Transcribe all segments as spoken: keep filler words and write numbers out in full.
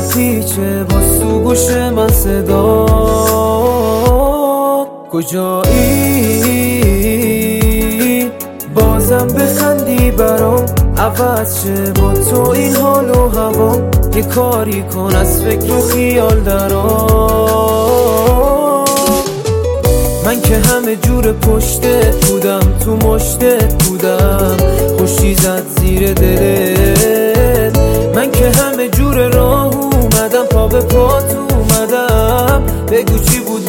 میپیچه با تو گوش من صدا کجایی بازم بخندی برام عوض شه با تو این حال و هوام یه کاری کن از فکر و خیال درام من که همه جور پشتت بودم تو مشتت بودم خوشی زد زیر دلت من که همه جور راه اومدم پا به پات اومدم بگو چی بود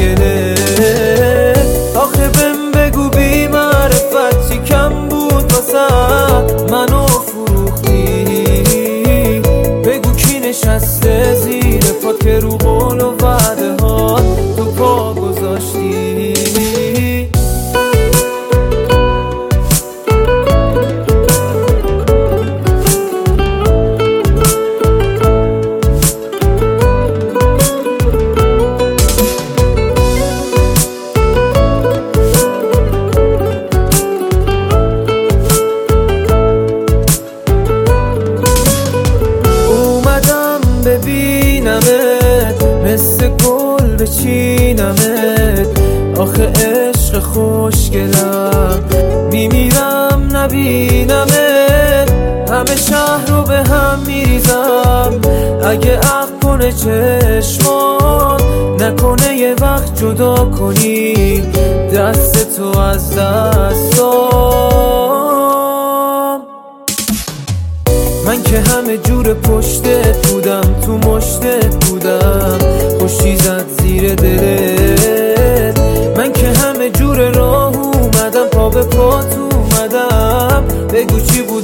مشکلت آخه بهم بگو بی معرفت چی کم بود واسه منو فروختی بگو کی نشسته زیر پات که رو قول و وعده ها تو پا گذاشتی ببینمت مثل گل بچینمت آخه عشق خوشگلم میمیرم نبینمت همه شهر رو به هم میریزم اگه عقل کنه چشمان نکنه یه وقت جدا کنی دست تو از دستام من که همه جور پشتت بودم تو مشتت بودم خوشی زد زیر دلت من که همه جور راه اومدم پا به پات اومدم بگو چی بود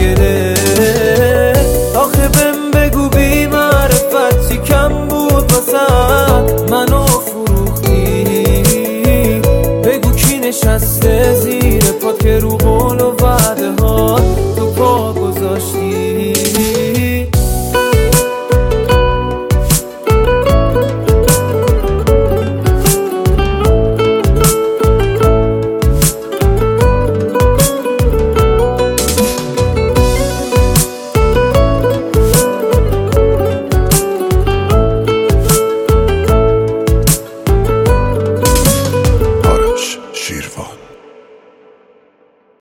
مشکلت آخه بهم بگو بی معرفت چی کم بود واسه منو فروختی بگو کی نشسته زیر پات که رو قول و